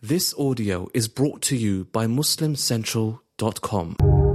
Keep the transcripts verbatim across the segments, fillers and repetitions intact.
This audio is brought to you by Muslim Central dot com.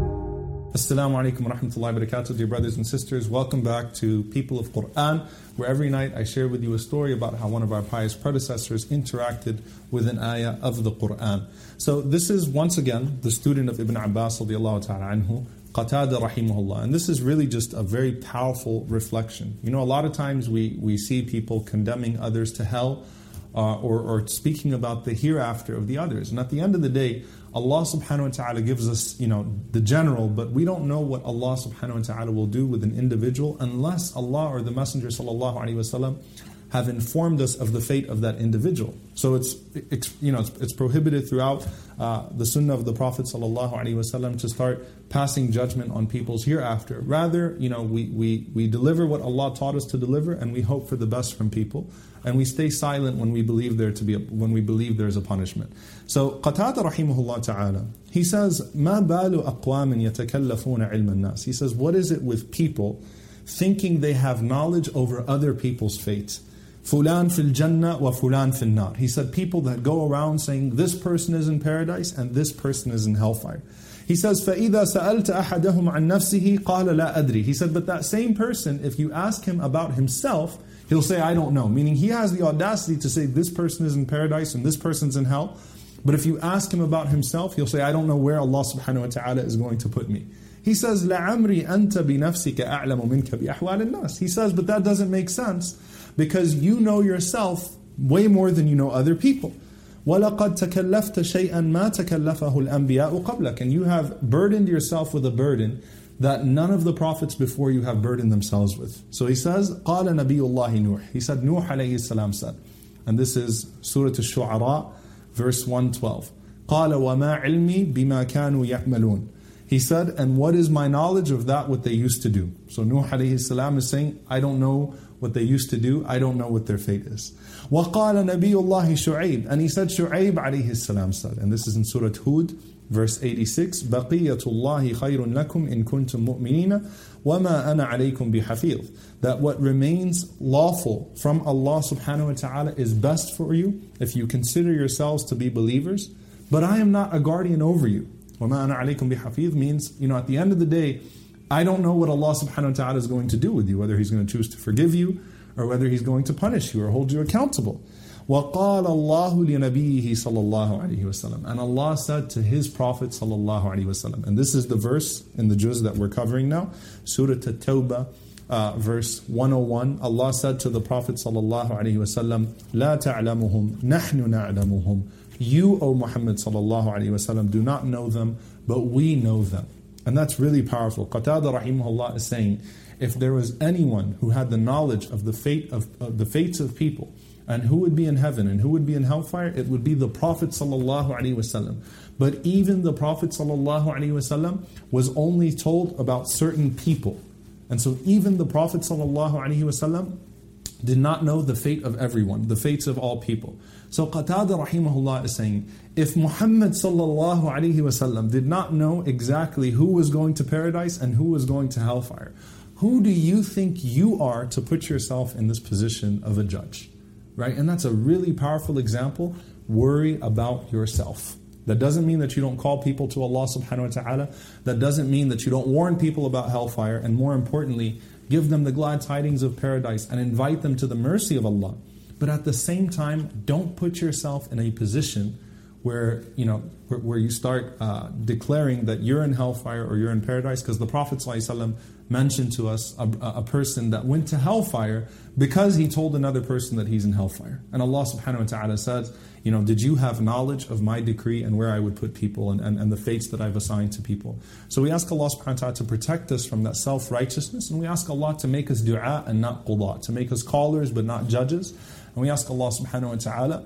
Assalamu alaikum wa rahmatullahi wa barakatuh, dear brothers and sisters. Welcome back to People of Quran, where every night I share with you a story about how one of our pious predecessors interacted with an ayah of the Quran. So this is once again the student of Ibn Abbas radiallahu ta'ala anhu, Qatada rahimahullah. And this is really just a very powerful reflection. You know, a lot of times we, we see people condemning others to hell, Uh, or, or speaking about the hereafter of the others. And at the end of the day, Allah subhanahu wa ta'ala gives us, you know, the general, but we don't know what Allah subhanahu wa ta'ala will do with an individual unless Allah or the Messenger sallallahu alaihi wasallam have informed us of the fate of that individual. So it's, it's you know, it's, it's prohibited throughout uh, the sunnah of the Prophet sallallahu alaihi wasallam to start passing judgment on people's hereafter. Rather, you know, we, we, we deliver what Allah taught us to deliver, and we hope for the best from people. And we stay silent when we believe there to be a, when we believe there's a punishment. So Qatada rahimahullah ta'ala, he says, "Ma balu aqwamin yatakallafuna ilm an-nas." He says, what is it with people thinking they have knowledge over other people's fates? Fulan fil jannah wa fulan fil nar. He said, people that go around saying this person is in paradise and this person is in hellfire. He says, فَإِذَا سَأَلْتَ أَحَدَهُمْ عَنْ نَفْسِهِ قَالَ لَا أَدْرِي. He said, but that same person, if you ask him about himself, he'll say, I don't know. Meaning he has the audacity to say this person is in paradise and this person's in hell. But if you ask him about himself, he'll say, I don't know where Allah subhanahu wa ta'ala is going to put me. He says, لَعَمْرِي أَنْتَ بِنَفْسِكَ أَعْلَمُ مِنْكَ بِأَحْوَالِ النَّاسِ. He says, but that doesn't make sense because you know yourself way more than you know other people. وَلَقَدْ تَكَلَّفْتَ شَيْئًا مَا تَكَلَّفَهُ الْأَنْبِيَاءُ قَبْلَكَ. And you have burdened yourself with a burden that none of the prophets before you have burdened themselves with. So he says, قَالَ نَبِيُّ اللَّهِ نُوح. He said, Nuh alayhi salam said, and this is Surah Al-Shu'ara, verse one twelve. قَالَ وَمَا عِلْمِي بِمَا كَانُوا يَعْمَلُونَ. He said, and what is my knowledge of that what they used to do? So Nuh alayhi salam is saying, I don't know what they used to do, I don't know what their fate is. وَقَالَ نَبِيُّ اللَّهِ شُعَيْبٍ. And he said, Shu'aib alayhi salam said, and this is in Surah Hud, verse eighty-six, بَقِيَّةُ اللَّهِ خَيْرٌ لَكُمْ إِن كُنْتُم مُؤْمِنِينَ وَمَا أَنَا عَلَيْكُمْ بِحَفِيظٍ. That what remains lawful from Allah subhanahu wa ta'ala is best for you if you consider yourselves to be believers, but I am not a guardian over you. وَمَا أَنَا عَلَيْكُمْ بِحَفِيظٍ means, you know, at the end of the day, I don't know what Allah subhanahu wa ta'ala is going to do with you, whether He's going to choose to forgive you, or whether He's going to punish you or hold you accountable. وَقَالَ اللَّهُ لِنَبِيِّهِ صَلَى اللَّهُ عَلَيْهِ وَسَلَّمَ. And Allah said to His Prophet صلى الله عليه وسلم, and this is the verse in the juz that we're covering now, Surah At-Tawbah, uh, verse one oh one. Allah said to the Prophet صلى الله عليه وسلم, لَا تَعْلَمُهُمْ نَحْنُ نَعْلَمُهُمْ. You, O Muhammad صلى الله عليه وسلم, do not know them, but we know them. And that's really powerful. Qatada rahimahullah is saying, if there was anyone who had the knowledge of the fate of, of the fates of people, and who would be in heaven and who would be in hellfire, it would be the Prophet sallallahu alaihi wasallam. But even the Prophet sallallahu alaihi wasallam was only told about certain people. And so even the Prophet sallallahu alaihi wasallam did not know the fate of everyone, the fates of all people. So Qatada rahimahullah is saying, if Muhammad sallallahu alaihi wasallam did not know exactly who was going to paradise and who was going to hellfire, who do you think you are to put yourself in this position of a judge? Right? And that's a really powerful example. Worry about yourself. That doesn't mean that you don't call people to Allah subhanahu wa ta'ala. That doesn't mean that you don't warn people about hellfire. And more importantly, give them the glad tidings of paradise and invite them to the mercy of Allah. But at the same time, don't put yourself in a position where, you know, where, where you start uh, declaring that you're in hellfire or you're in paradise, because the Prophet ﷺ mentioned to us a, a person that went to hellfire because he told another person that he's in hellfire. And Allah subhanahu wa ta'ala says, you know, did you have knowledge of my decree and where I would put people and, and, and the fates that I've assigned to people? So we ask Allah subhanahu wa ta'ala to protect us from that self-righteousness, and we ask Allah to make us du'a and not qudha, to make us callers but not judges. And we ask Allah subhanahu wa ta'ala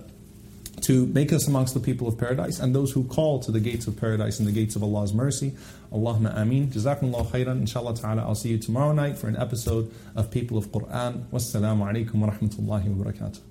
to make us amongst the people of paradise and those who call to the gates of paradise and the gates of Allah's mercy. Allahumma ameen. Jazakumullahu khairan. Inshallah ta'ala, I'll see you tomorrow night for an episode of People of Quran. Wassalamu alaikum wa rahmatullahi wa barakatuh.